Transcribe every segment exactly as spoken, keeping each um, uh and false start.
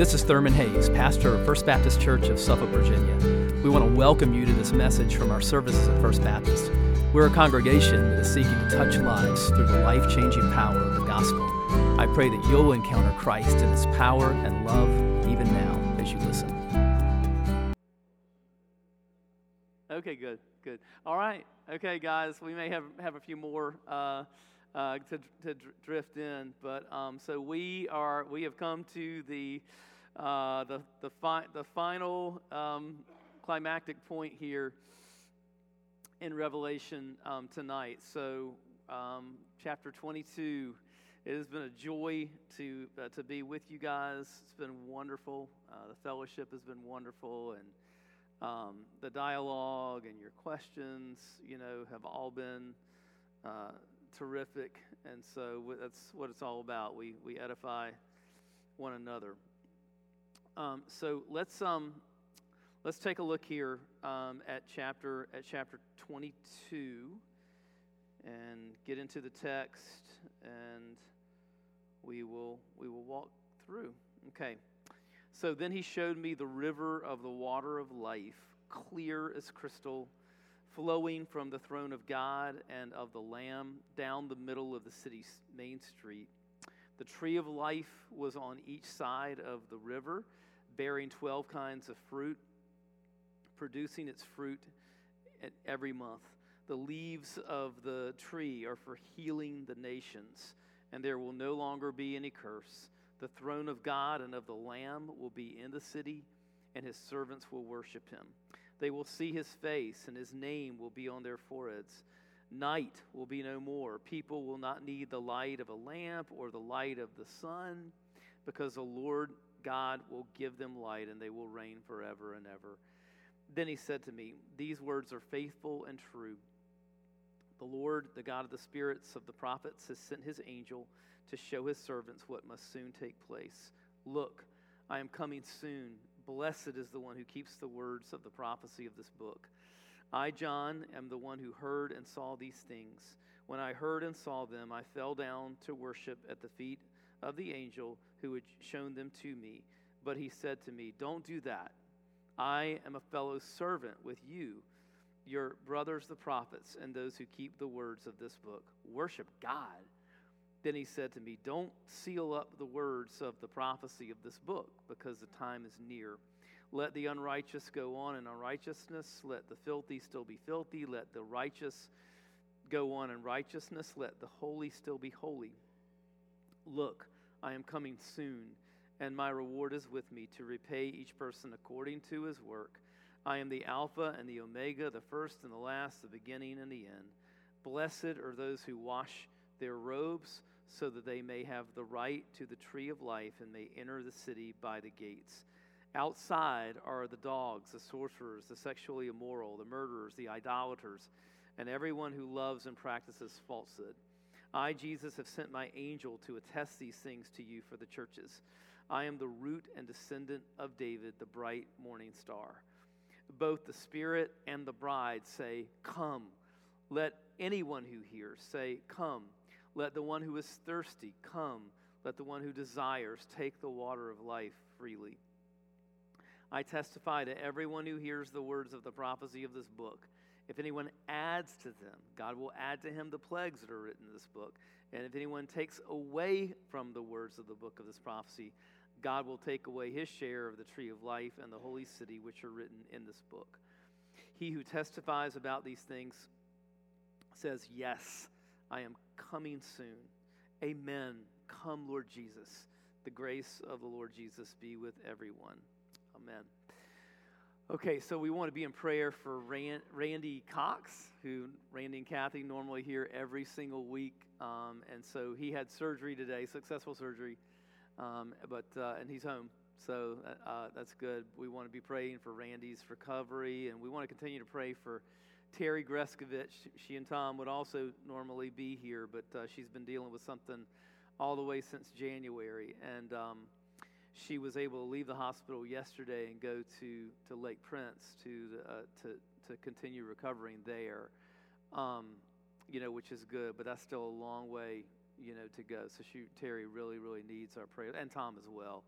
This is Thurman Hayes, pastor of First Baptist Church of Suffolk, Virginia. We want to welcome you to this message from our services at First Baptist. We're a congregation that is seeking to touch lives through the life-changing power of the gospel. I pray that you'll encounter Christ in his power and love even now as you listen. Okay, good, good. All right, okay, guys, we may have, have a few more uh, uh, to, to drift in, but um, so we are we have come to the uh, the the, fi- the final um, climactic point here in Revelation um, tonight. So um, chapter twenty-two. It has been a joy to uh, to be with you guys. It's been wonderful. Uh, the fellowship has been wonderful, and um, the dialogue and your questions, you know, have all been uh, terrific. And so that's what it's all about. We we edify one another. Um, so let's um let's take a look here um, at chapter at chapter twenty-two and get into the text, and we will we will walk through. Okay. So then he showed me the river of the water of life, clear as crystal, flowing from the throne of God and of the Lamb down the middle of the city's main street. The tree of life was on each side of the river, bearing twelve kinds of fruit, producing its fruit at every month. The leaves of the tree are for healing the nations, and there will no longer be any curse. The throne of God and of the Lamb will be in the city, and his servants will worship him. They will see his face, and his name will be on their foreheads. Night will be no more. People will not need the light of a lamp or the light of the sun, because the Lord God will give them light, and they will reign forever and ever. Then he said to me, "These words are faithful and true. The Lord, the God of the spirits of the prophets, has sent his angel to show his servants what must soon take place. Look, I am coming soon. Blessed is the one who keeps the words of the prophecy of this book. I, John, am the one who heard and saw these things. When I heard and saw them, I fell down to worship at the feet of the angel who had shown them to me. But he said to me, 'Don't do that. I am a fellow servant with you, your brothers the prophets, and those who keep the words of this book. Worship God.' Then he said to me, 'Don't seal up the words of the prophecy of this book, because the time is near. Let the unrighteous go on in unrighteousness. Let the filthy still be filthy. Let the righteous go on in righteousness. Let the holy still be holy. Look, I am coming soon, and my reward is with me to repay each person according to his work. I am the Alpha and the Omega, the first and the last, the beginning and the end. Blessed are those who wash their robes, so that they may have the right to the tree of life and may enter the city by the gates. Outside are the dogs, the sorcerers, the sexually immoral, the murderers, the idolaters, and everyone who loves and practices falsehood. I, Jesus, have sent my angel to attest these things to you for the churches. I am the root and descendant of David, the bright morning star. Both the Spirit and the bride say, 'Come.' Let anyone who hears say, 'Come.' Let the one who is thirsty come. Let the one who desires take the water of life freely. I testify to everyone who hears the words of the prophecy of this book. If anyone adds to them, God will add to him the plagues that are written in this book. And if anyone takes away from the words of the book of this prophecy, God will take away his share of the tree of life and the holy city which are written in this book. He who testifies about these things says, 'Yes, I am coming soon. Amen. Come, Lord Jesus.' The grace of the Lord Jesus be with everyone. Amen." Okay, so we want to be in prayer for Randy Cox, who Randy and Kathy normally hear every single week. Um, and so he had surgery today, successful surgery, um, but uh, and he's home. So uh, that's good. We want to be praying for Randy's recovery, and we want to continue to pray for Terry Greskovich. She and Tom would also normally be here, but uh, she's been dealing with something all the way since January. And um, she was able to leave the hospital yesterday and go to, to Lake Prince to, uh, to to continue recovering there, um, you know, which is good, but that's still a long way, you know, to go. So she, Terry really, really needs our prayer, and Tom as well.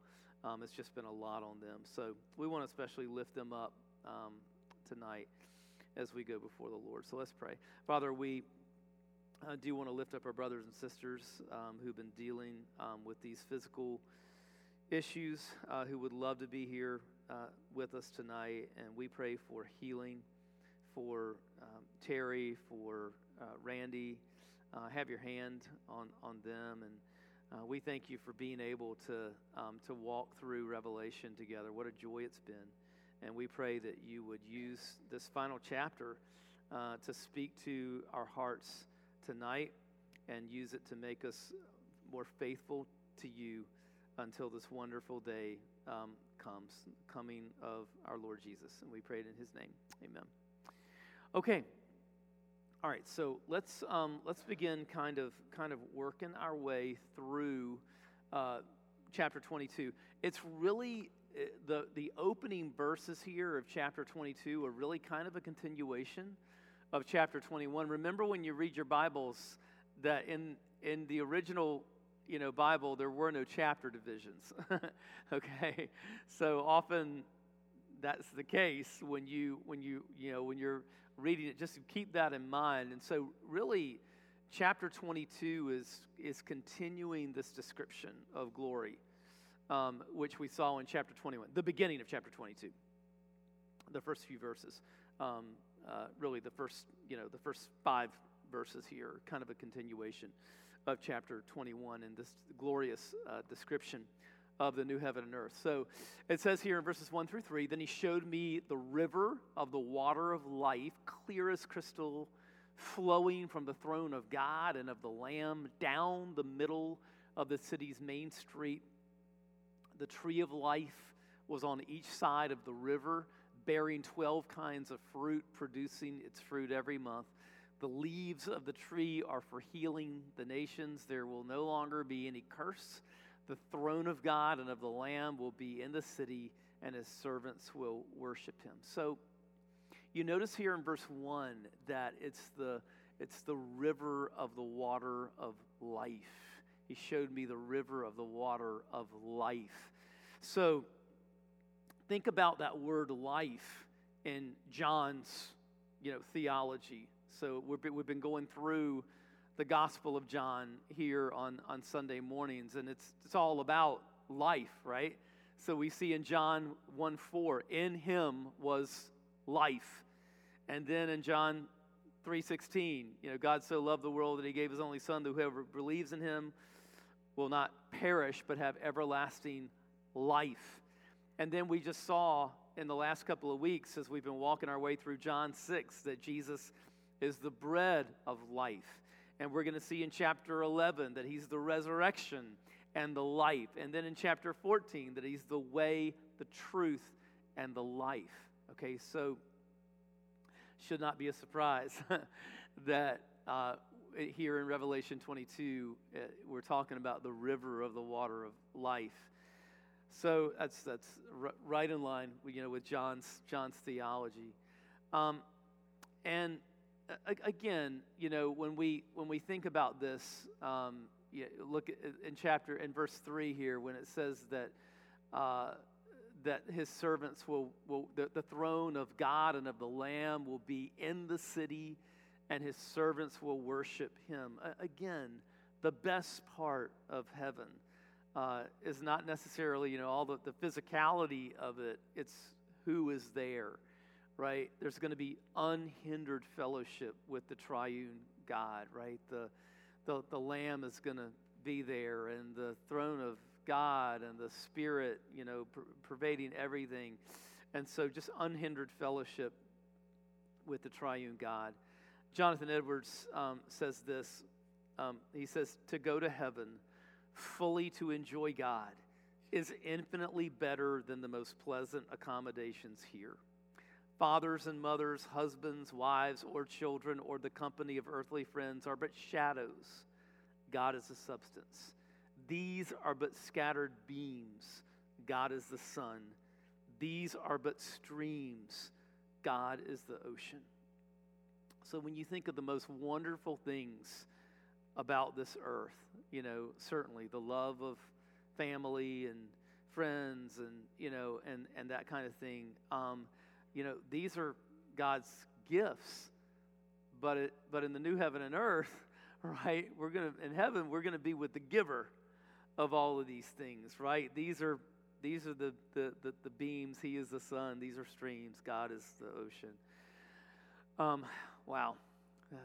Um, it's just been a lot on them. So we want to especially lift them up um, tonight as we go before the Lord. So let's pray. Father, we uh, do want to lift up our brothers and sisters um, who've been dealing um, with these physical issues, uh, who would love to be here uh, with us tonight. And we pray for healing for um, Terry, for uh, Randy. Uh, have your hand on, on them. And uh, we thank you for being able to um, to walk through Revelation together. What a joy it's been. And we pray that you would use this final chapter uh, to speak to our hearts tonight and use it to make us more faithful to you until this wonderful day um, comes, coming of our Lord Jesus. And we pray it in his name. Amen. Okay. All right, so let's um, let's begin kind of kind of working our way through uh, chapter twenty-two. It's really the the opening verses here of chapter twenty-two are really kind of a continuation of chapter twenty-one. Remember when you read your Bibles that in in the original you know Bible there were no chapter divisions. Okay, so often that's the case when you when you you know when you're reading it. Just keep that in mind. And so really chapter twenty-two is is continuing this description of glory, um, which we saw in chapter twenty-one, the beginning of chapter twenty-two, the first few verses. Um, uh, really the first you know the first five verses here are kind of a continuation of chapter twenty-one and this glorious uh, description of the new heaven and earth. So it says here in verses one through three, then he showed me the river of the water of life, clear as crystal, flowing from the throne of God and of the Lamb down the middle of the city's main street. The tree of life was on each side of the river, bearing twelve kinds of fruit, producing its fruit every month. The leaves of the tree are for healing the nations. There will no longer be any curse. The throne of God and of the Lamb will be in the city, and his servants will worship him. So you notice here in verse one that it's the it's the river of the water of life. He showed me the river of the water of life. So think about that word life in John's you know theology. So we've been, we've been going through the Gospel of John here on, on Sunday mornings, and it's it's all about life, right? So we see in John one four, in him was life. And then in John three sixteen, you know, God so loved the world that he gave his only son, that whoever believes in him will not perish but have everlasting life. And then we just saw in the last couple of weeks as we've been walking our way through John six that Jesus is the bread of life. And we're going to see in chapter eleven that he's the resurrection and the life. And then in chapter fourteen that he's the way, the truth, and the life. Okay, so should not be a surprise that uh, here in Revelation twenty-two, uh, we're talking about the river of the water of life. So that's that's r- right in line, you know, with John's John's theology. Um, and Again, you know, when we when we think about this, um, yeah, look at, in chapter in verse three here when it says that uh, that his servants will will the, the throne of God and of the Lamb will be in the city, and his servants will worship him. Uh, again, the best part of heaven uh, is not necessarily you know all the, the physicality of it. It's who is there. Right? There's going to be unhindered fellowship with the triune God, right? The, the, the Lamb is going to be there, and the throne of God and the Spirit, you know, per- pervading everything. And so just unhindered fellowship with the triune God. Jonathan Edwards um, says this. Um, he says, to go to heaven fully to enjoy God is infinitely better than the most pleasant accommodations here. Fathers and mothers, husbands, wives, or children, or the company of earthly friends are but shadows. God is the substance. These are but scattered beams. God is the sun. These are but streams. God is the ocean. So when you think of the most wonderful things about this earth, you know, certainly the love of family and friends and, you know, and, and that kind of thing. Um, you know, these are God's gifts, but it, but in the new heaven and earth, right, we're going to, in heaven, we're going to be with the giver of all of these things, right? These are, these are the, the, the, the beams. He is the sun. These are streams. God is the ocean. Um, wow. Uh,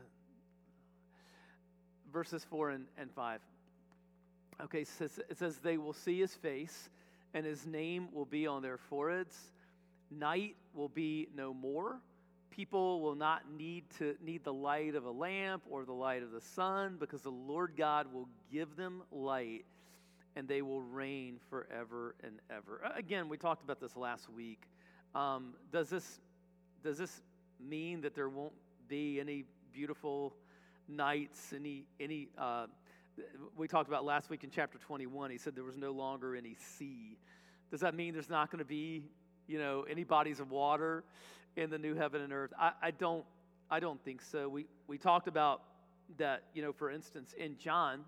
verses four and, and five. Okay, it says, it says, they will see his face, and his name will be on their foreheads. Night will be no more. People will not need to need the light of a lamp or the light of the sun, because the Lord God will give them light, and they will reign forever and ever. Again, we talked about this last week. Um, does this does this mean that there won't be any beautiful nights? Any any? Uh, we talked about last week in chapter twenty-one. He said there was no longer any sea. Does that mean there's not going to be, you know, any bodies of water in the new heaven and earth? I, I don't I don't think so. We we talked about that, you know, for instance, in John,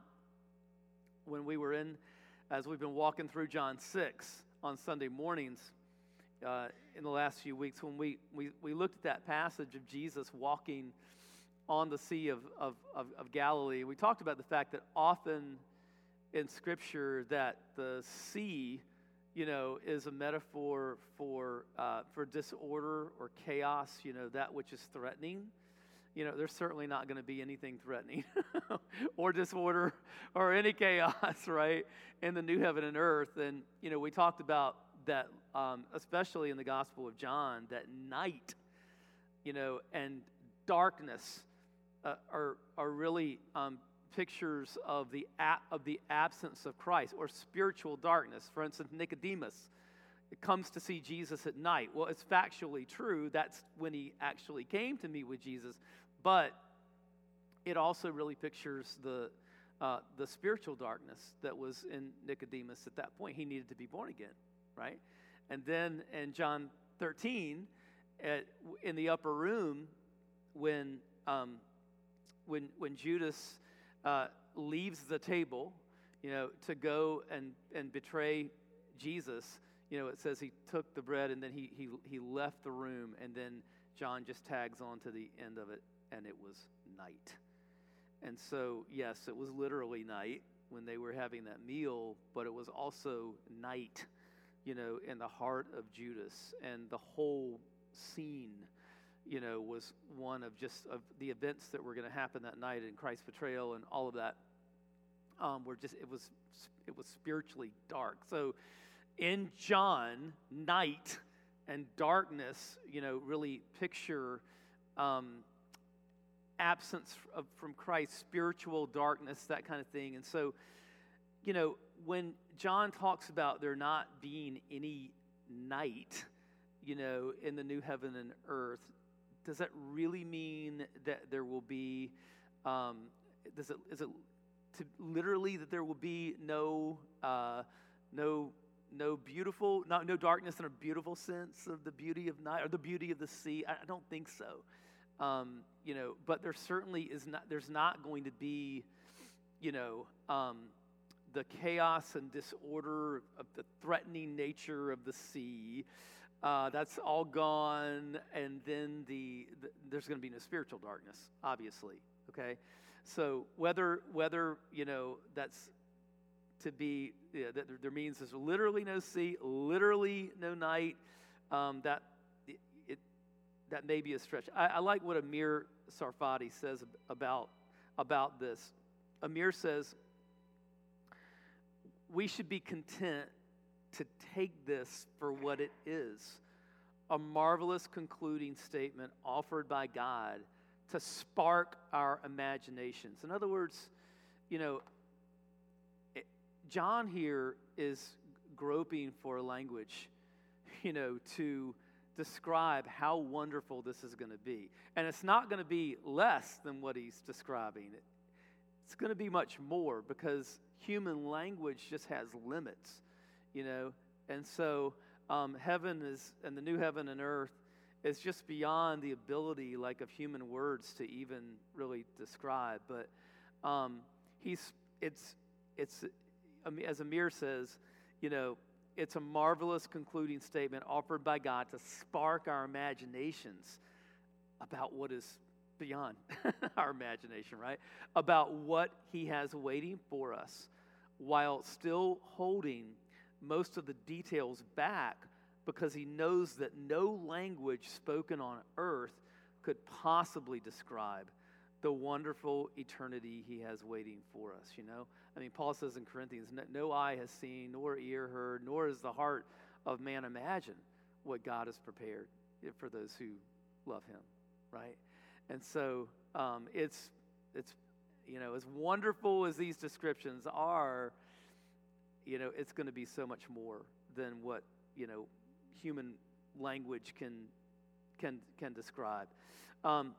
when we were in, as we've been walking through John six on Sunday mornings uh, in the last few weeks, when we, we, we looked at that passage of Jesus walking on the Sea of, of, of, of Galilee, we talked about the fact that often in Scripture that the sea, you know, is a metaphor for uh, for disorder or chaos, you know, that which is threatening. You know, there's certainly not going to be anything threatening or disorder or any chaos, right, in the new heaven and earth. And, you know, we talked about that, um, especially in the Gospel of John, that night, you know, and darkness uh, are are really um, pictures of the a- of the absence of Christ, or spiritual darkness. For instance, Nicodemus, it comes to see Jesus at night. Well, it's factually true. That's when he actually came to meet with Jesus. But it also really pictures the uh, the spiritual darkness that was in Nicodemus at that point. He needed to be born again, right? And then in John thirteen, at, in the upper room, when um, when when Judas uh, leaves the table, you know, to go and and betray Jesus, you know, it says he took the bread and then he he he left the room, and then John just tags on to the end of it, and it was night. And so, yes, it was literally night when they were having that meal, but it was also night, you know, in the heart of Judas. And the whole scene, you know, was one of just of the events that were going to happen that night, in Christ's betrayal and all of that. Um, were just it was it was spiritually dark. So in John, night and darkness, you know, really picture um, absence of, from Christ, spiritual darkness, that kind of thing. And so, you know, when John talks about there not being any night, you know, in the new heaven and earth, does that really mean that there will be, um, does it, is it to literally that there will be no, uh, no, no beautiful, not no darkness in a beautiful sense of the beauty of night or the beauty of the sea? I, I don't think so. Um, you know, but there certainly is not, there's not going to be, you know, um, the chaos and disorder of the threatening nature of the sea. Uh, that's all gone. And then the, the there's going to be no spiritual darkness, obviously. Okay. So whether, whether, you know, that's to be, yeah, that there, there means there's literally no sea, literally no night, um, that, that may be a stretch. I, I like what Amir Sarfati says about, about this. Amir says, we should be content to take this for what it is, a marvelous concluding statement offered by God to spark our imaginations. In other words, you know, it, John here is groping for language, you know, to describe how wonderful this is going to be. And it's not going to be less than what he's describing. It's going to be much more, because human language just has limits, you know. And so um, heaven is, and the new heaven and earth is just beyond the ability, like, of human words to even really describe. But um, he's, it's, it's, as Amir says, you know, it's a marvelous concluding statement offered by God to spark our imaginations about what is beyond our imagination, right? About what he has waiting for us, while still holding most of the details back, because he knows that no language spoken on earth could possibly describe the wonderful eternity he has waiting for us, you know? I mean, Paul says in Corinthians, no, no eye has seen, nor ear heard, nor has the heart of man imagined what God has prepared for those who love him, right? And so um, it's, it's, you know, as wonderful as these descriptions are, you know, it's going to be so much more than what, you know, human language can, can, can describe. Um,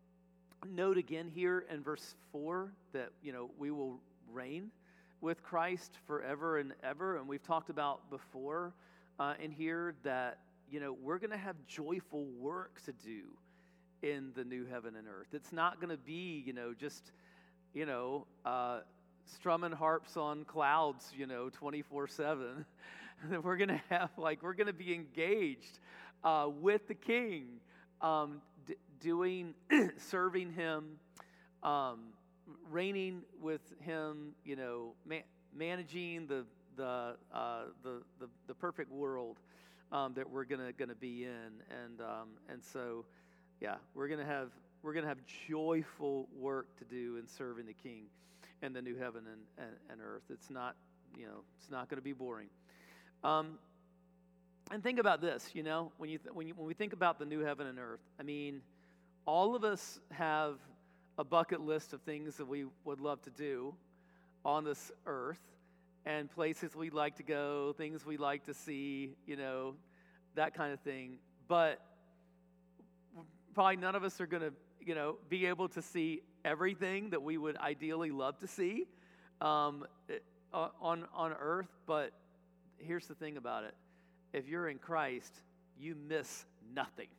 Note again here in verse four that, you know, we will reign with Christ forever and ever. And we've talked about before uh, in here that, you know, we're going to have joyful work to do in the new heaven and earth. It's not going to be, you know, just, you know, uh, strumming harps on clouds, you know, twenty-four seven. We're going to have, like, we're going to be engaged uh, with the King, um, d- doing, serving him, um, reigning with him, you know, ma- managing the the, uh, the the the perfect world um, that we're gonna gonna be in, and um, and so, yeah, we're gonna have we're gonna have joyful work to do in serving the King and the new heaven and, and, and earth. It's not, you know, it's not gonna be boring. Um, and think about this, you know, when you th- when you when we think about the new heaven and earth, I mean, all of us have a bucket list of things that we would love to do on this earth, and places we'd like to go, things we'd like to see, you know, that kind of thing. But probably none of us are going to, you know, be able to see everything that we would ideally love to see um, on, on earth. But here's the thing about it. If you're in Christ, you miss nothing.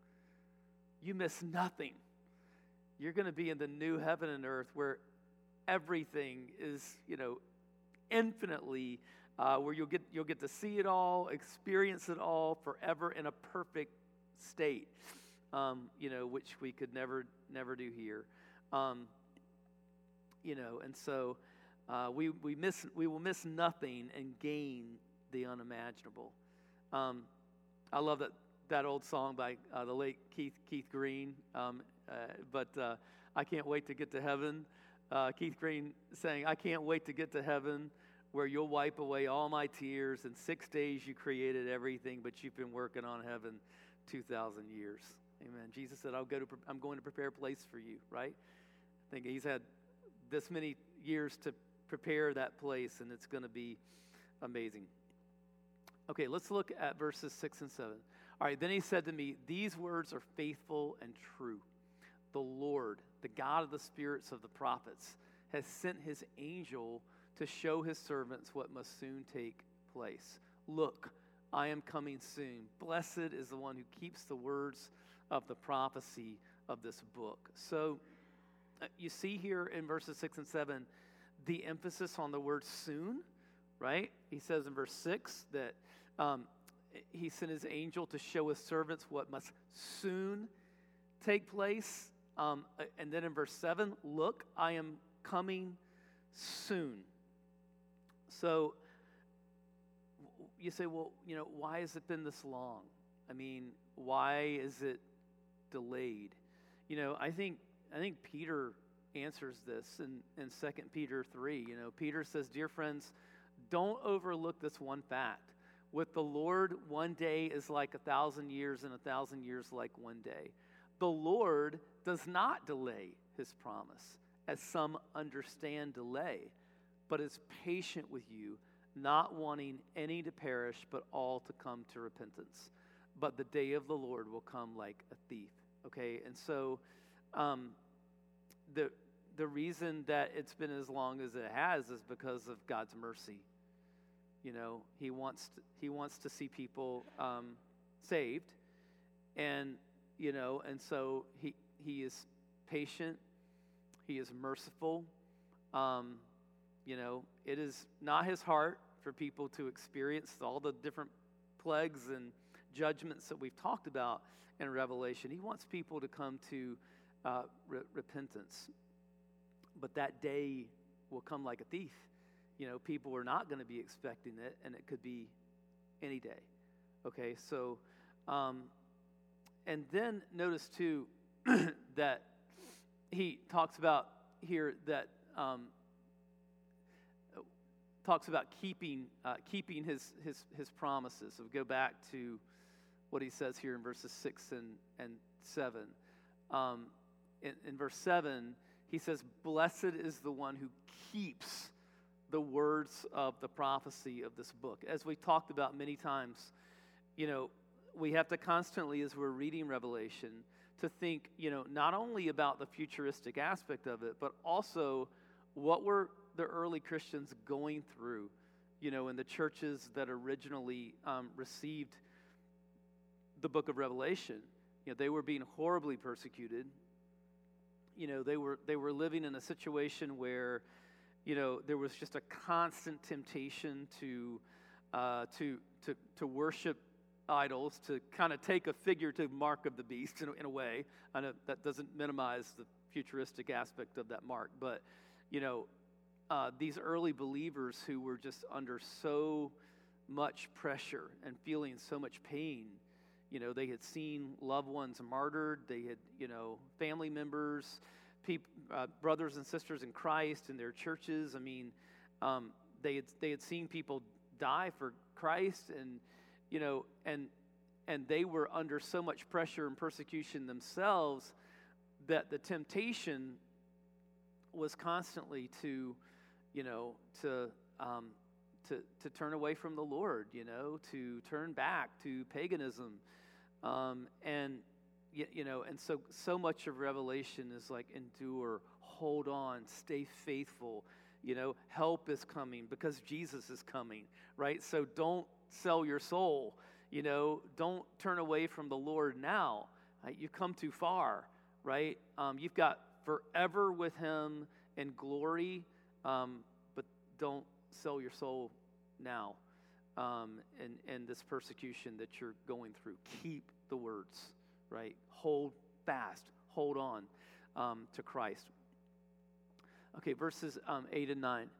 You miss nothing. You're going to be in the new heaven and earth where everything is, you know, infinitely, uh, where you'll get you'll get to see it all, experience it all forever in a perfect state, um, you know, which we could never never do here, um, you know, and so uh, we we miss we will miss nothing and gain the unimaginable. Um, I love that. That old song by uh, the late Keith Keith Green, um, uh, but uh, I can't wait to get to heaven. Uh, Keith Green saying, "I can't wait to get to heaven, where you'll wipe away all my tears. In six days you created everything, but you've been working on heaven two thousand years." Amen. Jesus said, "I'll go to. Pre- I'm going to prepare a place for you." Right? I think he's had this many years to prepare that place, and it's going to be amazing. Okay, let's look at verses six and seven. All right, then he said to me, "These words are faithful and true. The Lord, the God of the spirits of the prophets, has sent his angel to show his servants what must soon take place. Look, I am coming soon. Blessed is the one who keeps the words of the prophecy of this book." So uh, you see here in verses six and seven, the emphasis on the word soon, right? He says in verse six that um, he sent his angel to show his servants what must soon take place. Um, and then in verse seven, look, I am coming soon. So you say, well, you know, why has it been this long? I mean, why is it delayed? You know, I think I think Peter answers this in, in Second Peter three. You know, Peter says, "Dear friends, don't overlook this one fact. With the Lord, one day is like a thousand years, and a thousand years like one day. The Lord does not delay his promise, as some understand delay, but is patient with you, not wanting any to perish, but all to come to repentance. But the day of the Lord will come like a thief." Okay, and so um, the the reason that it's been as long as it has is because of God's mercy. You know, he wants to, he wants to see people um, saved, and you know, and so he he is patient, he is merciful. Um, you know, it is not his heart for people to experience all the different plagues and judgments that we've talked about in Revelation. He wants people to come to uh, re- repentance. But that day will come like a thief. You know, people are not going to be expecting it, and it could be any day. Okay, so, um, and then notice too that he talks about here that um, talks about keeping uh, keeping his his his promises. So we go back to what he says here in verses six and and seven. Um, in, in verse seven, he says, "Blessed is the one who keeps the words of the prophecy of this book." As we talked about many times, you know, we have to constantly, as we're reading Revelation, to think, you know, not only about the futuristic aspect of it, but also what were the early Christians going through, you know, in the churches that originally um, received the book of Revelation. You know, they were being horribly persecuted. You know, they were they were living in a situation where, you know, there was just a constant temptation to uh, to to to worship idols, to kind of take a figurative mark of the beast in a, in a way. I know that doesn't minimize the futuristic aspect of that mark, but, you know, uh, these early believers who were just under so much pressure and feeling so much pain, you know, they had seen loved ones martyred, they had, you know, family members, people, uh, brothers and sisters in Christ in their churches. I mean, um, they had they had seen people die for Christ, and you know, and and they were under so much pressure and persecution themselves that the temptation was constantly to, you know, to um, to to turn away from the Lord, you know, to turn back to paganism, um, and you, you know, and so so much of Revelation is like endure, hold on, stay faithful. You know, help is coming because Jesus is coming, right? So don't sell your soul, you know, don't turn away from the Lord now. Right? You've come too far, right? Um, you've got forever with him in glory, um, but don't sell your soul now um, in, in this persecution that you're going through. Keep the words, right? Hold fast, hold on um, to Christ. Okay, verses um, eight and nine.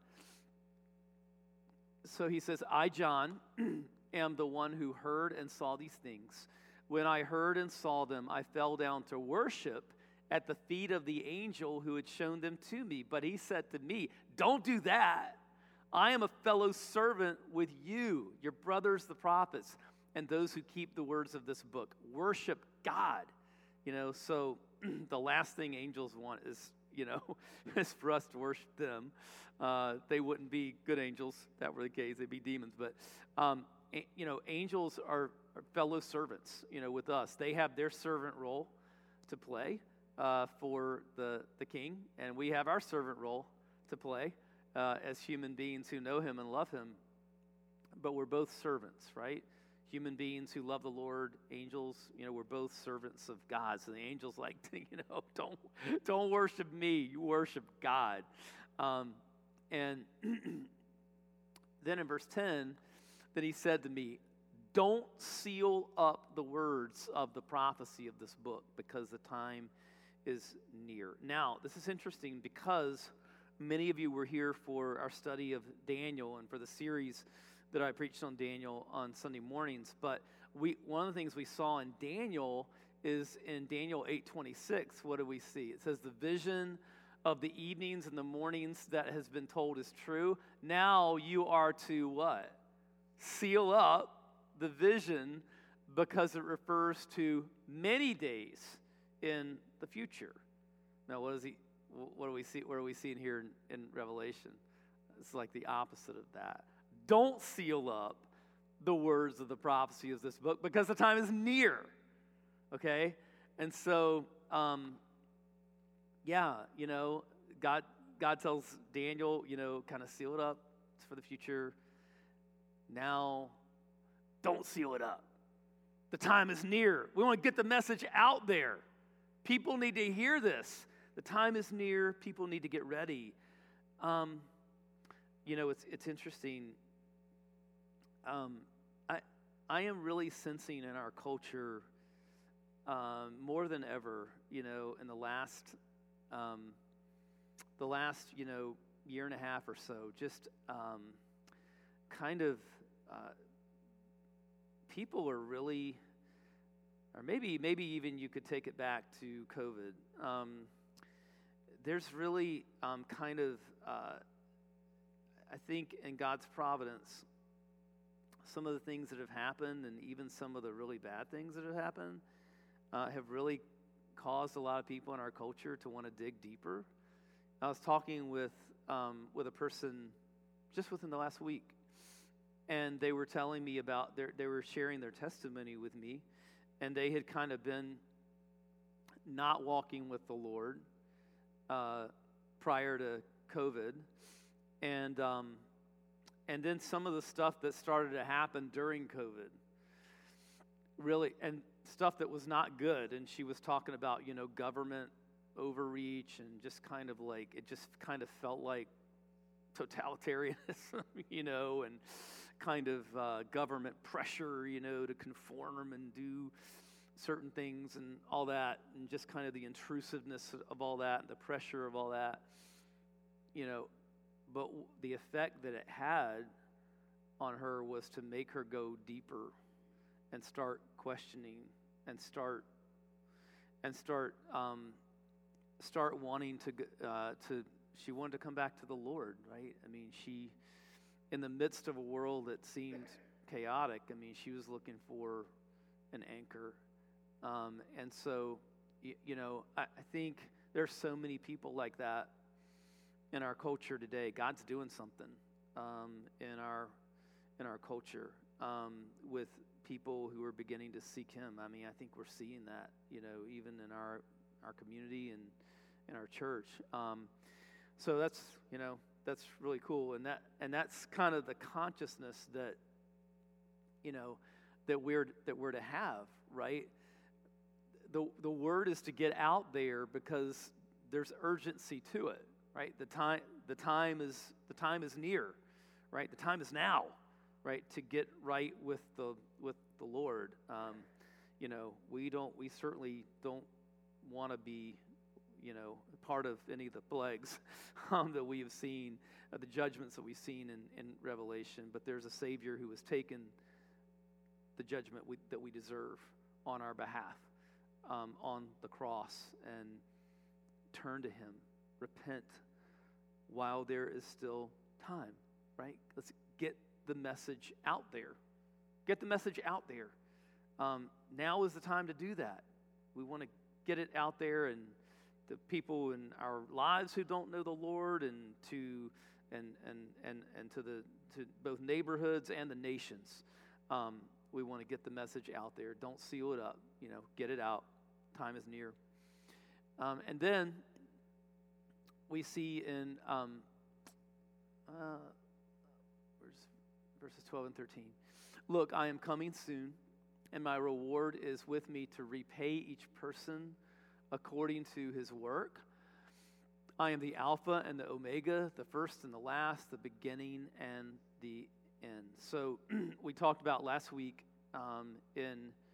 So he says, "I, John, am the one who heard and saw these things. When I heard and saw them, I fell down to worship at the feet of the angel who had shown them to me. But he said to me, 'Don't do that. I am a fellow servant with you, your brothers the prophets, and those who keep the words of this book. Worship God.'" You know, so the last thing angels want is, you know, is for us to worship them. Uh, they wouldn't be good angels if that were the case. They'd be demons. But, um, a, you know, angels are, are fellow servants, you know, with us. They have their servant role to play uh, for the, the king, and we have our servant role to play uh, as human beings who know him and love him. But we're both servants, right? Human beings who love the Lord, angels, you know, we're both servants of God. So the angels like, you know, don't don't worship me, you worship God. Um, and then in verse ten, then he said to me, "Don't seal up the words of the prophecy of this book, because the time is near." Now, this is interesting because many of you were here for our study of Daniel and for the series that I preached on Daniel on Sunday mornings. But we one of the things we saw in Daniel is in Daniel eight twenty-six, what do we see? It says, "The vision of the evenings and the mornings that has been told is true. Now you are to" what? "Seal up the vision, because it refers to many days in the future." Now, what is he? What do we see? What are we seeing here in, in Revelation? It's like the opposite of that. Don't seal up the words of the prophecy of this book, because the time is near. Okay? And so, um, yeah, you know, God God tells Daniel, you know, kind of seal it up. It's for the future. Now, don't seal it up. The time is near. We want to get the message out there. People need to hear this. The time is near. People need to get ready. Um, you know, it's it's interesting. um, I I am really sensing in our culture um, more than ever, you know, in the last um, the last you know year and a half or so, just um, kind of uh, people are really, or maybe maybe even you could take it back to COVID. Um, there's really um, kind of uh, I think in God's providence, some of the things that have happened and even some of the really bad things that have happened uh, have really caused a lot of people in our culture to want to dig deeper. I was talking with um, with a person just within the last week, and they were telling me about their, they were sharing their testimony with me, and they had kind of been not walking with the Lord uh, prior to COVID, and um, and then some of the stuff that started to happen during COVID, really, and stuff that was not good. And she was talking about, you know, government overreach and just kind of like, it just kind of felt like totalitarianism, you know, and kind of uh, government pressure, you know, to conform and do certain things and all that, and just kind of the intrusiveness of all that and the pressure of all that, you know. But the effect that it had on her was to make her go deeper and start questioning and start and start um, start wanting to uh, to. She wanted to come back to the Lord, right? I mean, she, in the midst of a world that seemed chaotic, I mean, she was looking for an anchor, um, and so you, you know, I, I think there's so many people like that in our culture today. God's doing something um, in our in our culture um, with people who are beginning to seek Him. I mean, I think we're seeing that, you know, even in our our community and in our church. Um, so that's you know that's really cool, and that and that's kind of the consciousness that you know that we're that we're to have, right? The the word is to get out there because there's urgency to it. Right, the time, the time is the time is near, right? The time is now, right, to get right with the with the Lord. Um, you know, we don't, we certainly don't want to be, you know, part of any of the plagues um, that we have seen, uh, the judgments that we've seen in, in Revelation. But there's a Savior who has taken the judgment we, that we deserve on our behalf um, on the cross, and turn to Him. Repent while there is still time, right? Let's get the message out there. Get the message out there. Um, now is the time to do that. We want to get it out there, and the people in our lives who don't know the Lord, and to and and and and to the to both neighborhoods and the nations. Um, we want to get the message out there. Don't seal it up. You know, get it out. Time is near. Um, and then we see in um, uh, where's verses twelve and thirteen. Look, I am coming soon, and my reward is with me to repay each person according to his work. I am the Alpha and the Omega, the first and the last, the beginning and the end. So we talked about last week um, in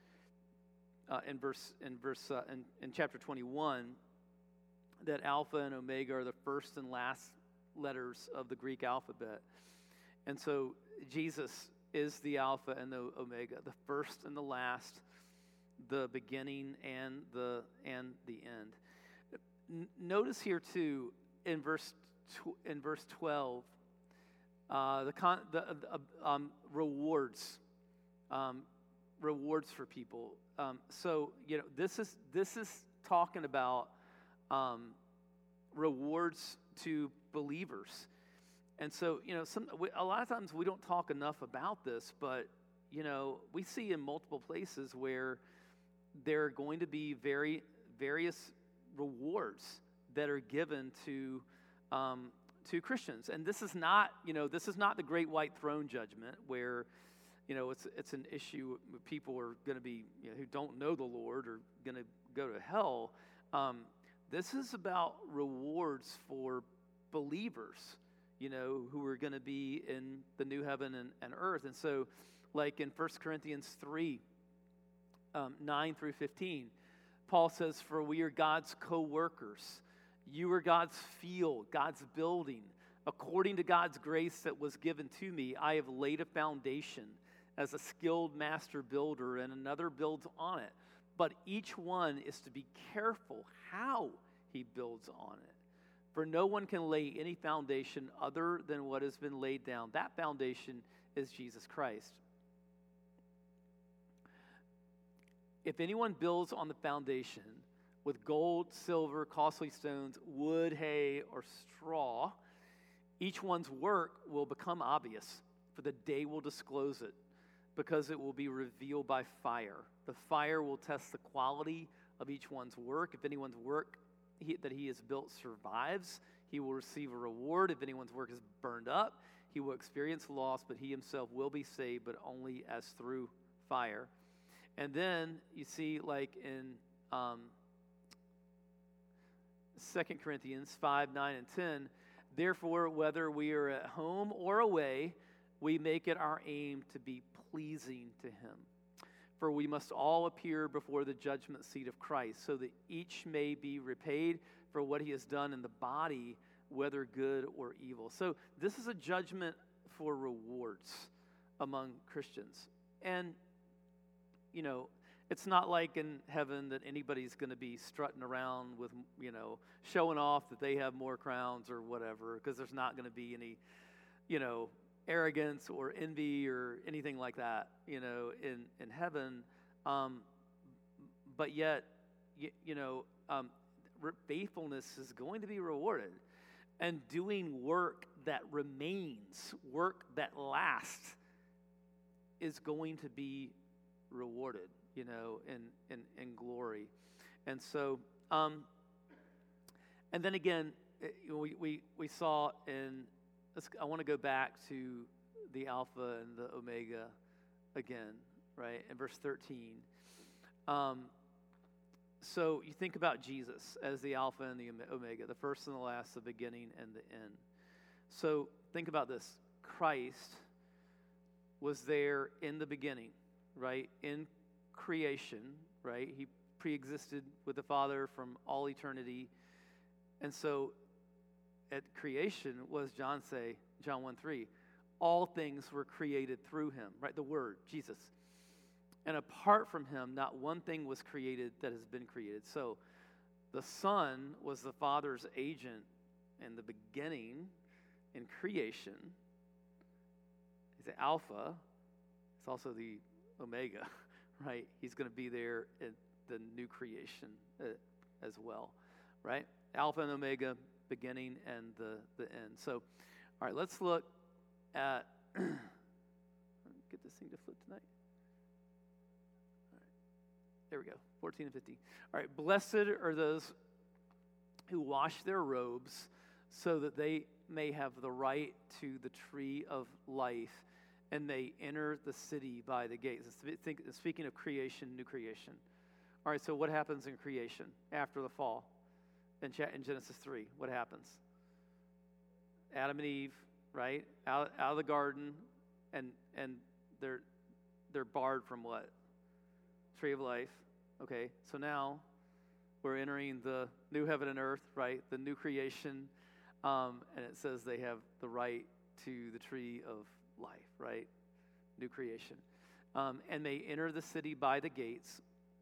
uh, in verse in verse uh, in, in chapter twenty-one. That Alpha and Omega are the first and last letters of the Greek alphabet. And so Jesus is the Alpha and the Omega, the first and the last, the beginning and the and the end. N- notice here too in verse tw- in verse twelve, uh, the con- the uh, um, rewards, um, rewards for people. Um, so you know this is this is talking about. Um, rewards to believers. And so, you know, some we, a lot of times we don't talk enough about this, but, you know, we see in multiple places where there are going to be very various rewards that are given to um, to Christians. And this is not, you know, this is not the great white throne judgment where, you know, it's it's an issue where people are going to be, you know, who don't know the Lord are going to go to hell. Um, This is about rewards for believers, you know, who are going to be in the new heaven and, and earth. And so, like in First Corinthians three, um, nine through fifteen, Paul says, "For we are God's co-workers. You are God's field, God's building. According to God's grace that was given to me, I have laid a foundation as a skilled master builder, and another builds on it. But each one is to be careful how he builds on it. For no one can lay any foundation other than what has been laid down. That foundation is Jesus Christ. If anyone builds on the foundation with gold, silver, costly stones, wood, hay, or straw, each one's work will become obvious, for the day will disclose it, because it will be revealed by fire. The fire will test the quality of each one's work. If anyone's work he, that he has built survives, he will receive a reward. If anyone's work is burned up, he will experience loss, but he himself will be saved, but only as through fire." And then you see, like in um, Second Corinthians five, nine, and ten, "Therefore, whether we are at home or away, we make it our aim to be pleasing to him. For we must all appear before the judgment seat of Christ, so that each may be repaid for what he has done in the body, whether good or evil." So this is a judgment for rewards among Christians. And, you know, it's not like in heaven that anybody's going to be strutting around with, you know, showing off that they have more crowns or whatever, because there's not going to be any, you know, arrogance or envy or anything like that, you know, in, in heaven. Um, but yet, you, you know, um, faithfulness is going to be rewarded. And doing work that remains, work that lasts, is going to be rewarded, you know, in, in, in glory. And so, um, and then again, we, we, we saw in, let's, I want to go back to the Alpha and the Omega again, right, in verse thirteen. Um, so you think about Jesus as the Alpha and the Omega, the first and the last, the beginning and the end. So think about this. Christ was there in the beginning, right, in creation, right? He pre-existed with the Father from all eternity. And so at creation, what does John say? John one three. All things were created through him, right? The Word, Jesus. And apart from him, not one thing was created that has been created. So the Son was the Father's agent in the beginning in creation. He's the Alpha. He's also the Omega, right? He's going to be there at the new creation uh, as well, right? Alpha and Omega, beginning and the, the end. So, all right, let's look at, get this thing to flip tonight. All right, there we go, fourteen and fifteen. All right, blessed are those who wash their robes so that they may have the right to the tree of life and may enter the city by the gates. Think, speaking of creation, new creation. All right, so what happens in creation after the fall? In, in Genesis three, what happens? Adam and Eve, right, out, out of the garden, and and they're they're barred from what? Tree of life. Okay, so now we're entering the new heaven and earth, right? The new creation, um, and it says they have the right to the tree of life, right? New creation, um, and they enter the city by the gates.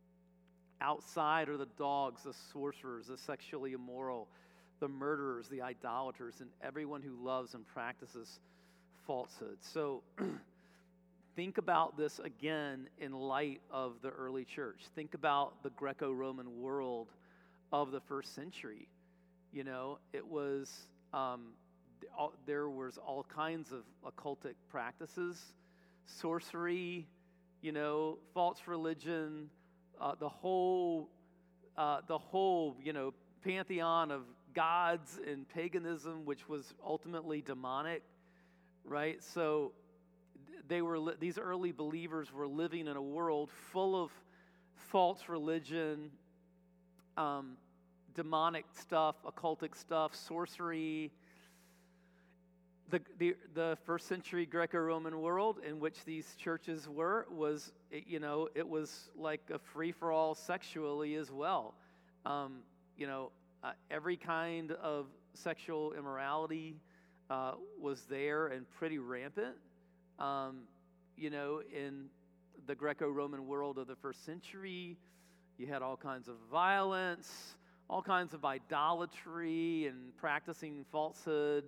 Outside are the dogs, the sorcerers, the sexually immoral, the murderers, the idolaters, and everyone who loves and practices falsehood. So think about this again in light of the early church. Think about the Greco-Roman world of the first century. You know, it was, um, there was all kinds of occultic practices, sorcery, you know, false religion, Uh, the whole, uh, the whole, you know, pantheon of gods and paganism, which was ultimately demonic, right? So they were li- these early believers were living in a world full of false religion, um, demonic stuff, occultic stuff, sorcery, the, the the first century Greco-Roman world in which these churches were was, you know, it was like a free-for-all sexually as well. Um, you know, uh, every kind of sexual immorality uh, was there and pretty rampant. Um, you know, in the Greco-Roman world of the first century, you had all kinds of violence, all kinds of idolatry and practicing falsehood.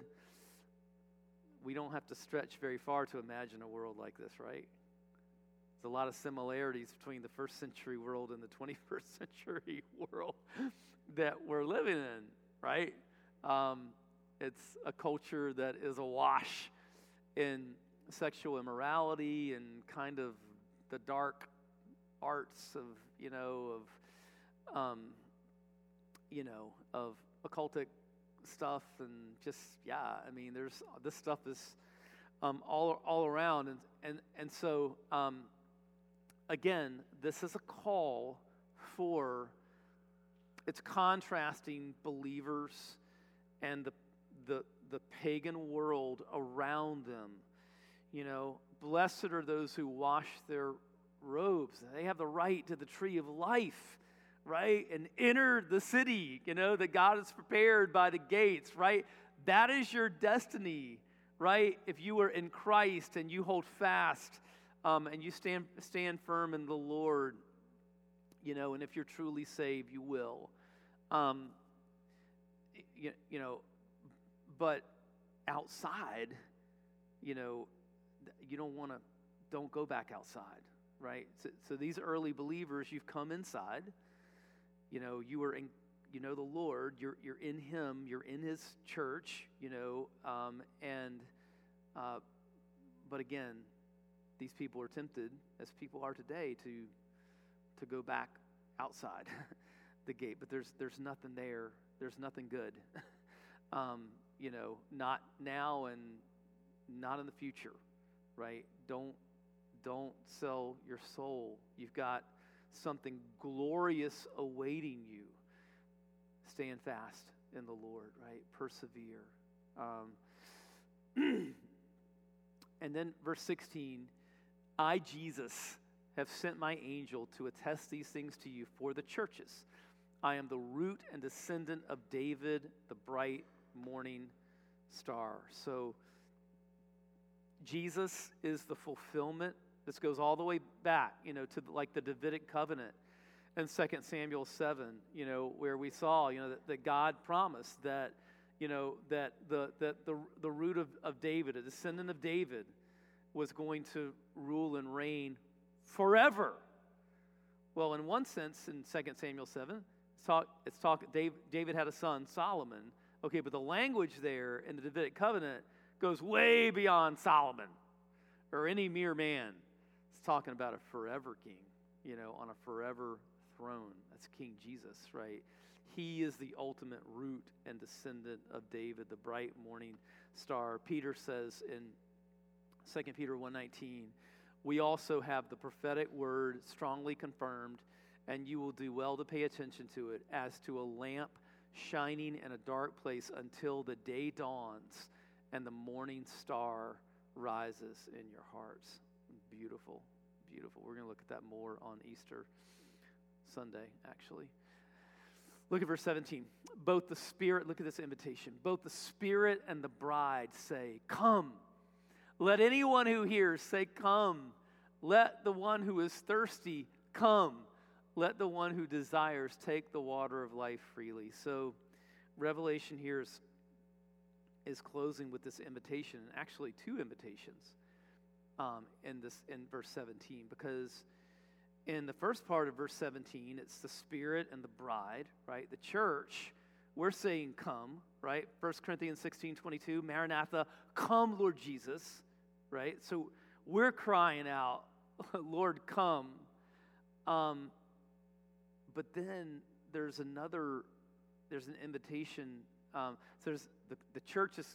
We don't have to stretch very far to imagine a world like this, right? There's a lot of similarities between the first century world and the twenty-first century world that we're living in, right? Um, it's a culture that is awash in sexual immorality and kind of the dark arts of, you know, of, um, you know, of occultic stuff and just, yeah, I mean, there's, this stuff is um, all all around. And, and, and so, um, again, this is a call for, it's contrasting believers and the, the, the pagan world around them. You know, blessed are those who wash their robes. They have the right to the tree of life, right? And enter the city, you know, that God has prepared by the gates, right? That is your destiny, right? If you are in Christ and you hold fast um, and you stand stand firm in the Lord, you know, and if you're truly saved, you will. Um, you, you know, but outside, you know, you don't want to, don't go back outside, right? So, so these early believers, you've come inside. You know, you are in, you know, the Lord, you're you're in Him, you're in His church, you know, um, and, uh, but again, these people are tempted, as people are today, to to go back outside the gate, but there's there's nothing there, there's nothing good, um, you know, not now and not in the future, right? Don't don't sell your soul. You've got something glorious awaiting you. Stand fast in the Lord, right? Persevere. Um, and then verse sixteen, I, Jesus, have sent my angel to attest these things to you for the churches. I am the root and descendant of David, the bright morning star. So Jesus is the fulfillment. This goes all the way back, you know, to like the Davidic covenant in Second Samuel seven, you know, where we saw, you know, that, that God promised that, you know, that the that the the root of, of David, a descendant of David, was going to rule and reign forever. Well, in one sense, in Second Samuel seven, it's talk it's talk David, David had a son, Solomon. Okay, but the language there in the Davidic covenant goes way beyond Solomon or any mere man. It's talking about a forever king, you know, on a forever throne. That's King Jesus, right? He is the ultimate root and descendant of David, the bright morning star. Peter says in Second Peter one nineteen, we also have the prophetic word strongly confirmed, and you will do well to pay attention to it as to a lamp shining in a dark place until the day dawns and the morning star rises in your hearts. Beautiful, beautiful. We're going to look at that more on Easter Sunday, actually. Look at verse seventeen. Both the Spirit, look at this invitation. Both the Spirit and the bride say, come. Let anyone who hears say, come. Let the one who is thirsty come. Let the one who desires take the water of life freely. So Revelation here is, is closing with this invitation, and actually two invitations um, in this in verse seventeen, because in the first part of verse seventeen, it's the Spirit and the bride, right? The church, we're saying come, right? First Corinthians sixteen twenty-two, Maranatha, come, Lord Jesus, right? So we're crying out, Lord, come. Um, but then there's another, there's an invitation. Um, so there's the, the church is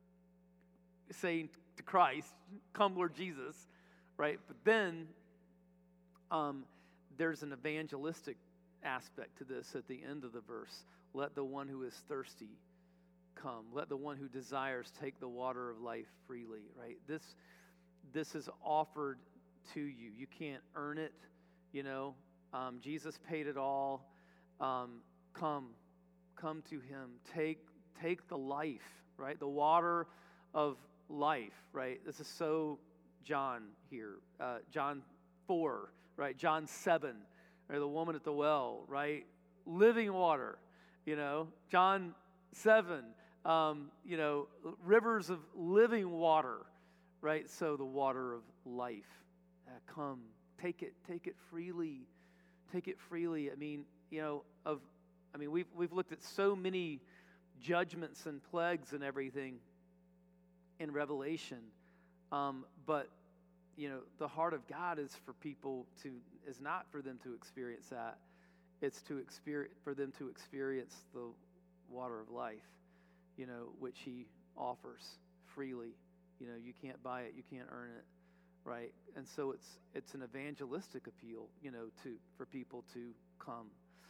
saying to Christ, come, Lord Jesus, right? But then um, there's an evangelistic aspect to this at the end of the verse. Let the one who is thirsty come. Let the one who desires take the water of life freely, right? This, this is offered to you. You can't earn it, you know. Um, Jesus paid it all. Um, come, come to him. Take, take the life, right? The water of life, right? This is so John here. Uh, John four, right? John seven, right? The woman at the well, right? Living water, you know. John seven, um, you know, rivers of living water, right? So the water of life. Uh, come, take it, take it freely. Take it freely. I mean, you know, of, I mean, we've we've looked at so many judgments and plagues and everything in Revelation, um, but you know, the heart of God is for people to is not for them to experience that. It's to experience for them to experience the water of life, you know, which He offers freely. You know, you can't buy it, you can't earn it. Right, and so it's it's an evangelistic appeal, you know, to for people to come.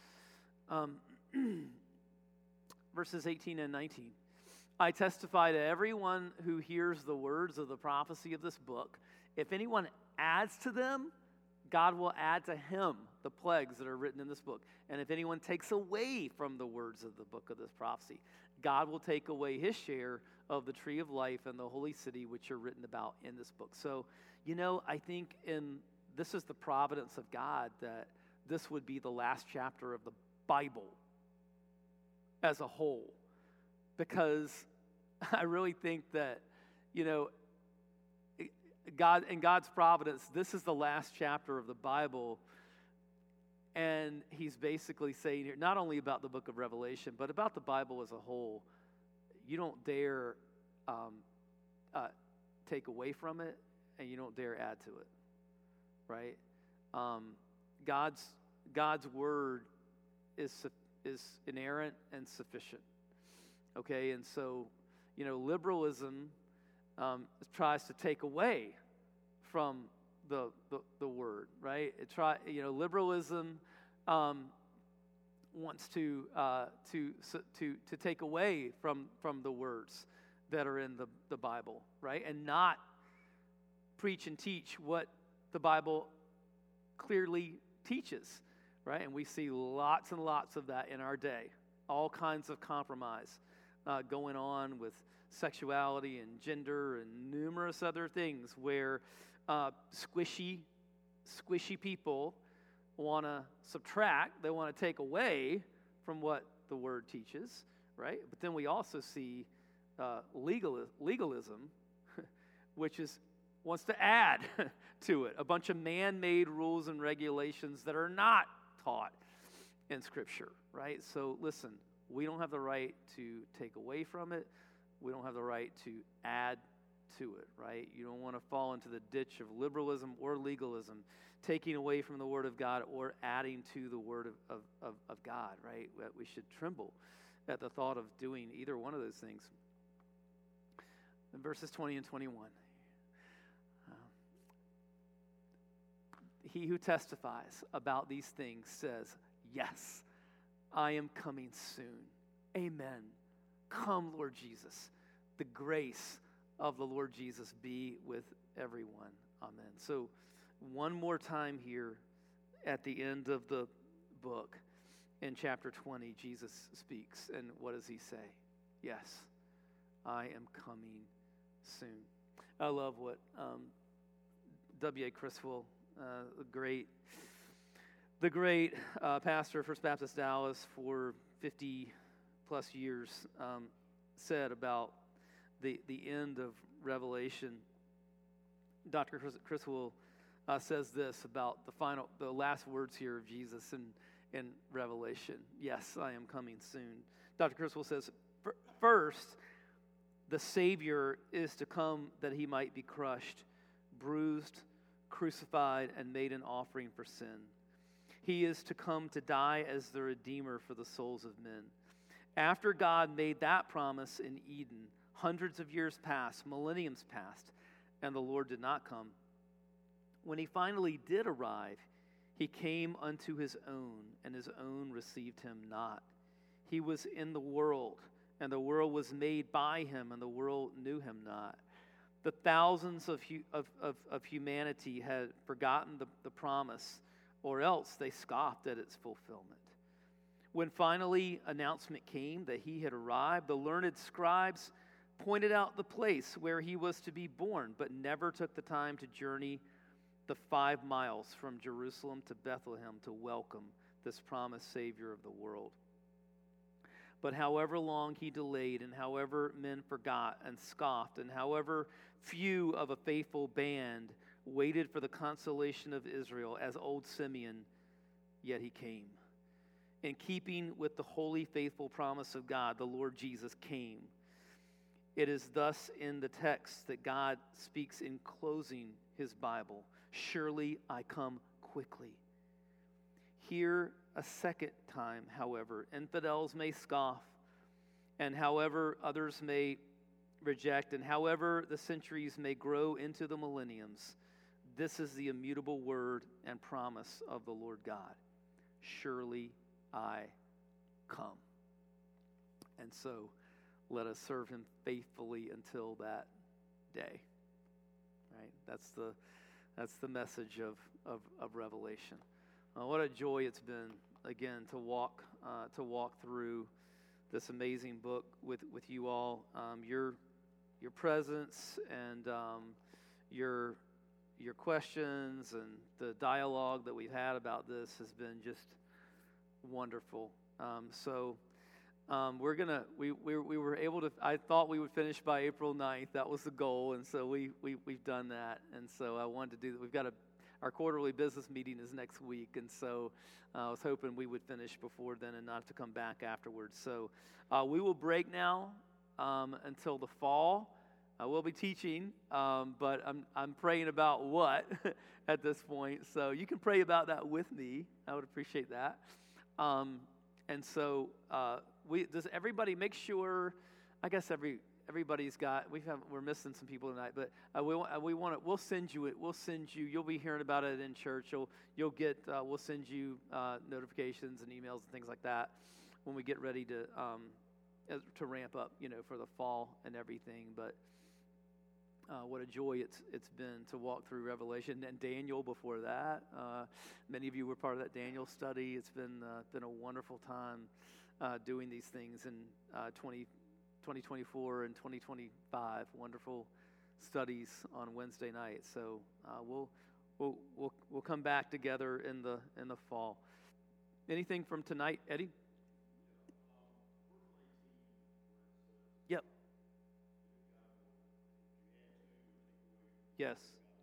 Um, verses eighteen and nineteen. I testify to everyone who hears the words of the prophecy of this book. If anyone adds to them, God will add to him the plagues that are written in this book. And if anyone takes away from the words of the book of this prophecy, God will take away his share of the tree of life and the holy city which are written about in this book. So, you know, I think in this is the providence of God that this would be the last chapter of the Bible as a whole. Because I really think that, you know, God, in God's providence, this is the last chapter of the Bible. And he's basically saying here, not only about the book of Revelation, but about the Bible as a whole, you don't dare um, uh, take away from it, and you don't dare add to it, right? Um, God's God's word is is inerrant and sufficient, okay? And so, you know, liberalism um, tries to take away from the the, the word, right? It try, you know, liberalism um, wants to uh, to to to take away from from the words that are in the, the Bible, right? And not preach and teach what the Bible clearly teaches, right? And we see lots and lots of that in our day. All kinds of compromise uh, going on with sexuality and gender and numerous other things where uh, squishy, squishy people want to subtract, they want to take away from what the Word teaches, right? But then we also see uh, legal, legalism, which is wants to add to it a bunch of man-made rules and regulations that are not taught in Scripture, right? So listen, we don't have the right to take away from it. We don't have the right to add to it, right? You don't want to fall into the ditch of liberalism or legalism, taking away from the Word of God or adding to the Word of, of, of, of God, right? We should tremble at the thought of doing either one of those things. In verses twenty and twenty-one. He who testifies about these things says, yes, I am coming soon. Amen. Come, Lord Jesus. The grace of the Lord Jesus be with everyone. Amen. So one more time here at the end of the book, in chapter twenty, Jesus speaks. And what does he say? Yes, I am coming soon. I love what um, W A Criswell, Uh, the great, the great uh, pastor of First Baptist Dallas for fifty plus years, um, said about the the end of Revelation. Doctor Chris, Criswell uh, says this about the final, the last words here of Jesus in in Revelation. Yes, I am coming soon. Doctor Criswell says, first, the Savior is to come that he might be crushed, bruised, crucified, and made an offering for sin. He is to come to die as the Redeemer for the souls of men. After God made that promise in Eden, hundreds of years passed, millenniums passed, and the Lord did not come. When he finally did arrive, he came unto his own, and his own received him not. He was in the world, and the world was made by him, and the world knew him not. The thousands of, hu- of, of, of humanity had forgotten the, the promise, or else they scoffed at its fulfillment. When finally announcement came that he had arrived, the learned scribes pointed out the place where he was to be born, but never took the time to journey the five miles from Jerusalem to Bethlehem to welcome this promised Savior of the world. But however long he delayed, and however men forgot and scoffed, and however few of a faithful band waited for the consolation of Israel as old Simeon, yet he came. In keeping with the holy, faithful promise of God, the Lord Jesus came. It is thus in the text that God speaks in closing his Bible. Surely I come quickly. Here a second time, however, infidels may scoff, and however others may reject, and however the centuries may grow into the millenniums, this is the immutable word and promise of the Lord God. Surely I come. And so let us serve him faithfully until that day. Right? That's the that's the message of of, of Revelation. Uh, what a joy it's been again to walk uh, to walk through this amazing book with with you all. Um, your your presence and um, your your questions and the dialogue that we've had about this has been just wonderful. Um, so. Um, we're gonna we, we we were able to. I thought we would finish by April ninth. That was the goal, and so we we we've done that. And so I wanted to do that. We've got a our quarterly business meeting is next week, and so uh, I was hoping we would finish before then and not have to come back afterwards. So uh, we will break now um, until the fall. I will be teaching, um, but I'm I'm praying about what at this point. So you can pray about that with me. I would appreciate that. Um, and so. Uh, We does everybody make sure? I guess every everybody's got. We have we're missing some people tonight, but uh, we want we want to. We'll send you it. We'll send you. You'll be hearing about it in church. You'll you'll get. Uh, we'll send you uh, notifications and emails and things like that when we get ready to um, as, to ramp up. You know, for the fall and everything. But uh, what a joy it's it's been to walk through Revelation and Daniel before that. Uh, many of you were part of that Daniel study. It's been uh, been a wonderful time. Uh, doing these things in uh, twenty twenty-four and twenty twenty-five, wonderful studies on Wednesday night. So uh, we'll we'll we'll we'll come back together in the in the fall. Anything from tonight, Eddie? Yep. Yes.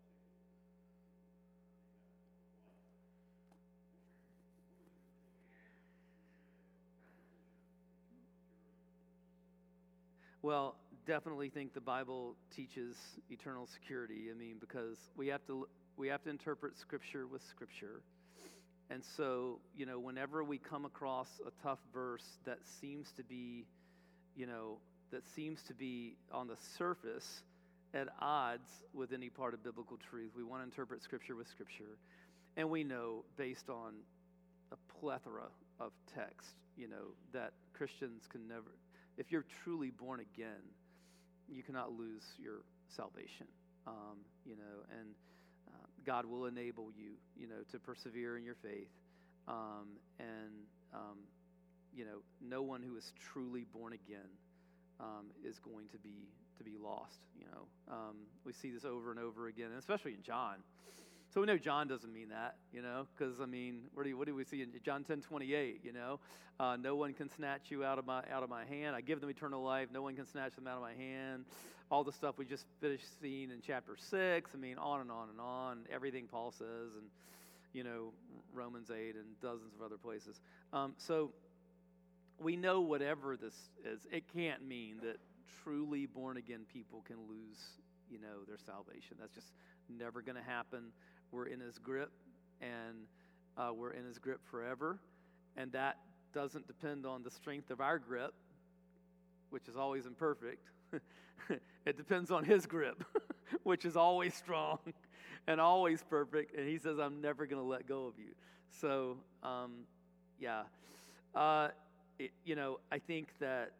Well, definitely think the Bible teaches eternal security. I mean, because we have to we have to interpret Scripture with Scripture. And so, you know, whenever we come across a tough verse that seems to be, you know, that seems to be on the surface at odds with any part of biblical truth, we want to interpret Scripture with Scripture. And we know, based on a plethora of text, you know, that Christians can never... If you're truly born again, you cannot lose your salvation, um, you know, and uh, God will enable you, you know, to persevere in your faith. Um, and, um, you know, no one who is truly born again um, is going to be to be lost, you know. Um, we see this over and over again, and especially in John. So we know John doesn't mean that, you know, because, I mean, what do, you, what do we see in John ten twenty-eight, you know? Uh, no one can snatch you out of my out of my hand. I give them eternal life. No one can snatch them out of my hand. All the stuff we just finished seeing in chapter six. I mean, on and on and on. Everything Paul says, and, you know, Romans eight and dozens of other places. Um, so we know whatever this is, it can't mean that truly born-again people can lose, you know, their salvation. That's just never going to happen. We're in his grip, and uh, we're in his grip forever. And that doesn't depend on the strength of our grip, which is always imperfect. It depends on his grip, which is always strong and always perfect. And he says, I'm never going to let go of you. So, um, yeah. Uh, it, you know, I think that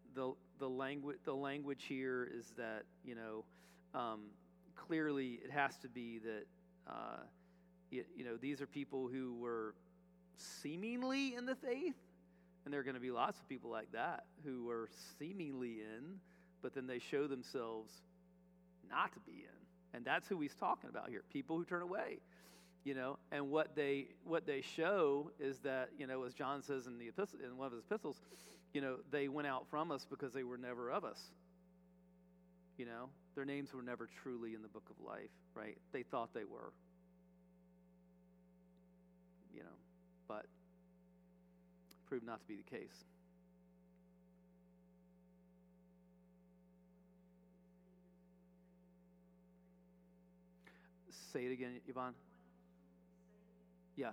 the the language the language here is that, you know, um, clearly it has to be that uh, you, you know, these are people who were seemingly in the faith, and there are going to be lots of people like that who are seemingly in, but then they show themselves not to be in, and that's who he's talking about here. People who turn away. You know, and what they what they show is that, you know, as John says in the epistle, in one of his epistles, you know, they went out from us because they were never of us. You know, their names were never truly in the book of life, right? They thought they were. You know, but proved not to be the case. Say it again, Yvonne. Yeah.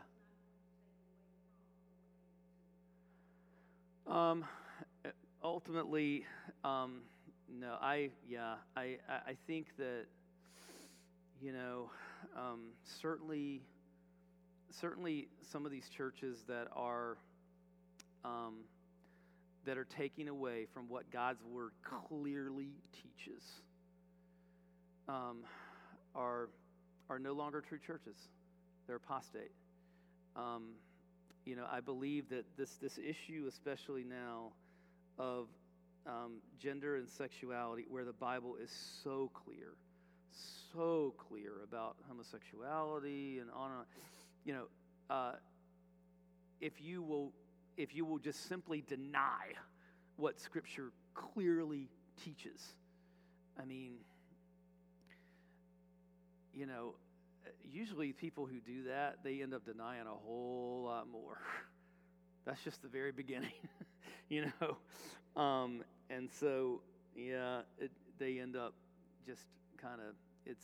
Um, ultimately, um, no, I, yeah, I, I think that, you know, um, certainly, certainly some of these churches that are, um, that are taking away from what God's word clearly teaches, um, are, are no longer true churches. They're apostate. Um, you know, I believe that this this issue, especially now, of um, gender and sexuality, where the Bible is so clear, so clear about homosexuality and on, and on, you know, uh, if you will, if you will just simply deny what Scripture clearly teaches, I mean, you know. Usually people who do that, they end up denying a whole lot more. That's just the very beginning, you know? Um, and so, yeah, it, they end up just kind of, it's,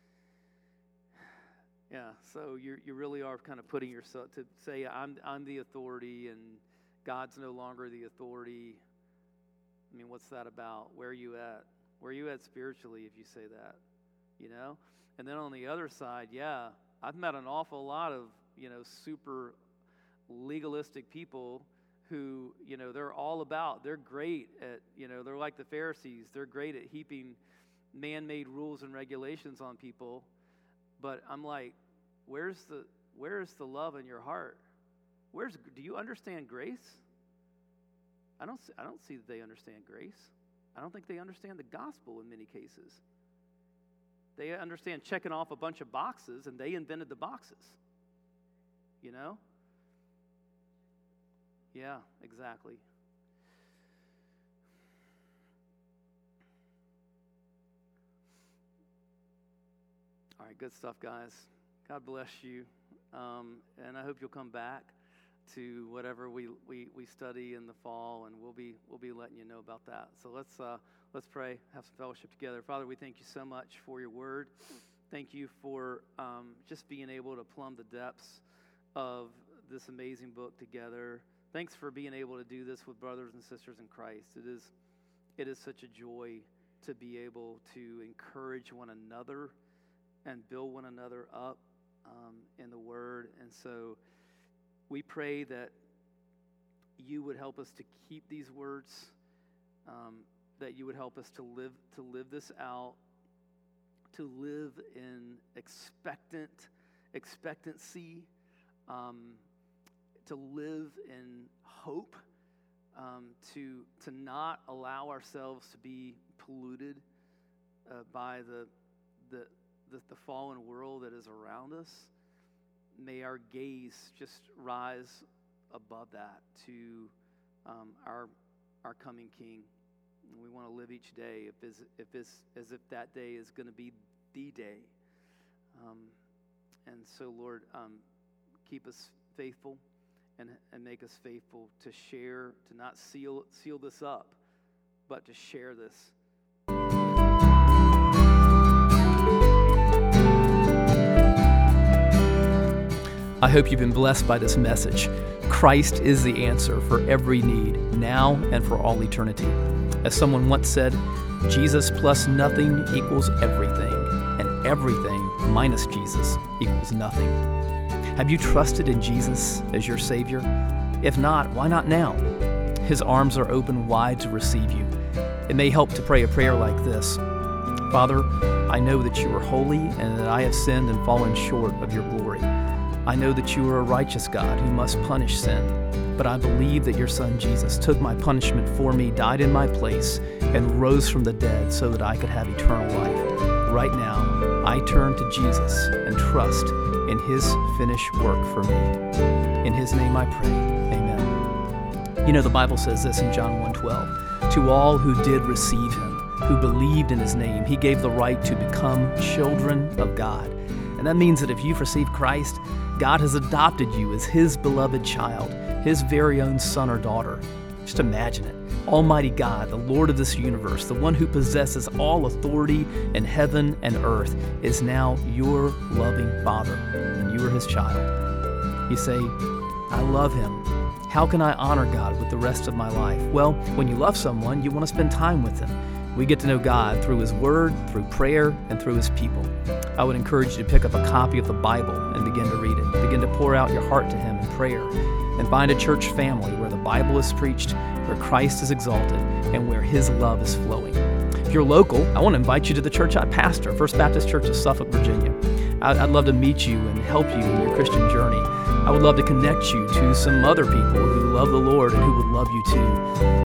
yeah, so you you really are kind of putting yourself, to say, I'm I'm the authority and God's no longer the authority. I mean, what's that about? Where are you at? Where are you at spiritually if you say that, you know? And then on the other side, yeah, I've met an awful lot of, you know, super legalistic people who, you know, they're all about, they're great at, you know, they're like the Pharisees. They're great at heaping man-made rules and regulations on people. But I'm like, where's the where's the love in your heart? Where's do you understand grace? I don't see, I don't see that they understand grace. I don't think they understand the gospel in many cases. They understand checking off a bunch of boxes, and they invented the boxes. You know? Yeah, exactly. All right, good stuff, guys. God bless you. Um, and I hope you'll come back to whatever we, we, we study in the fall, and we'll be we'll be letting you know about that. So let's uh, let's pray, have some fellowship together. Father, we thank you so much for your word. Thank you for um, just being able to plumb the depths of this amazing book together. Thanks for being able to do this with brothers and sisters in Christ. It is it is such a joy to be able to encourage one another and build one another up um, in the word. And so we pray that you would help us to keep these words, um, that you would help us to live to live this out, to live in expectant expectancy, um, to live in hope, um, to to not allow ourselves to be polluted uh, by the, the the the fallen world that is around us. May our gaze just rise above that to um, our our coming King. And we want to live each day if it's, if it's, as if that day is going to be the day. Um, and so, Lord, um, keep us faithful and and make us faithful to share, to not seal seal this up, but to share this. I hope you've been blessed by this message. Christ is the answer for every need, now and for all eternity. As someone once said, Jesus plus nothing equals everything, and everything minus Jesus equals nothing. Have you trusted in Jesus as your Savior? If not, why not now? His arms are open wide to receive you. It may help to pray a prayer like this. Father, I know that you are holy and that I have sinned and fallen short of your glory. I know that you are a righteous God who must punish sin, but I believe that your Son Jesus took my punishment for me, died in my place, and rose from the dead so that I could have eternal life. Right now, I turn to Jesus and trust in his finished work for me. In his name I pray, amen. You know, the Bible says this in John one twelve, to all who did receive him, who believed in his name, he gave the right to become children of God. And that means that if you've received Christ, God has adopted you as his beloved child, his very own son or daughter. Just imagine it. Almighty God, the Lord of this universe, the one who possesses all authority in heaven and earth, is now your loving Father, and you are his child. You say, I love him. How can I honor God with the rest of my life? Well, when you love someone, you want to spend time with them. We get to know God through his word, through prayer, and through his people. I would encourage you to pick up a copy of the Bible and begin to read it. Begin to pour out your heart to him in prayer. And find a church family where the Bible is preached, where Christ is exalted, and where his love is flowing. If you're local, I want to invite you to the church I pastor, First Baptist Church of Suffolk, Virginia. I'd love to meet you and help you in your Christian journey. I would love to connect you to some other people who love the Lord and who would love you too.